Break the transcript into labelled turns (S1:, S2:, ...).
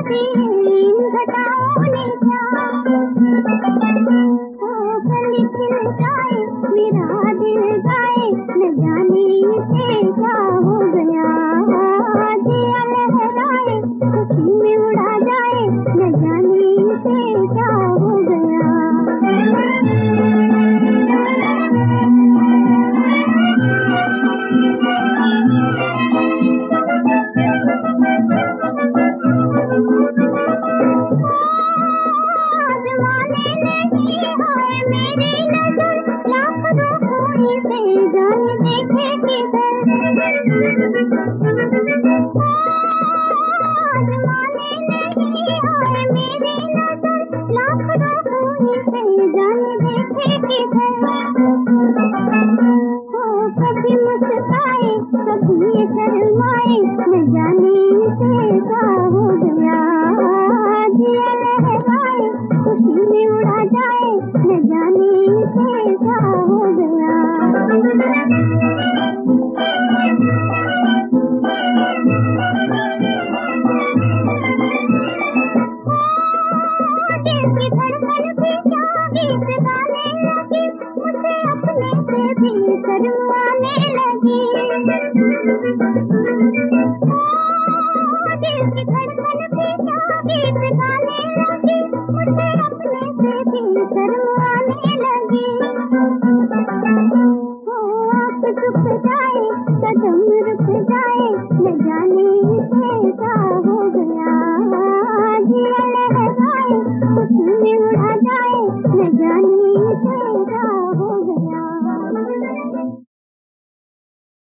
S1: दी इन घटाओं ने क्या। ओ कली खिल जाए मेरा दिल गाए, न जाने इसे क्या हो गया। दिया लहराए खुशी में उड़ा जाए, न जाने इसे क्या हो गया। कभी मुस्काए कभी शर्माए, न जाने इसे क्या हो गया। दिया लहराए खुशी में उड़ा जाए, न जाने इसे क्या हो गया। दिल की धड़कन भी क्या गीत गाने लगी, मुझे अपने से भी शर्माने लगी। दिल की धड़कन भी क्या गीत गाने लगी, मुझे अपने से भी शर्माने लगी। आँख झुक जाए कदम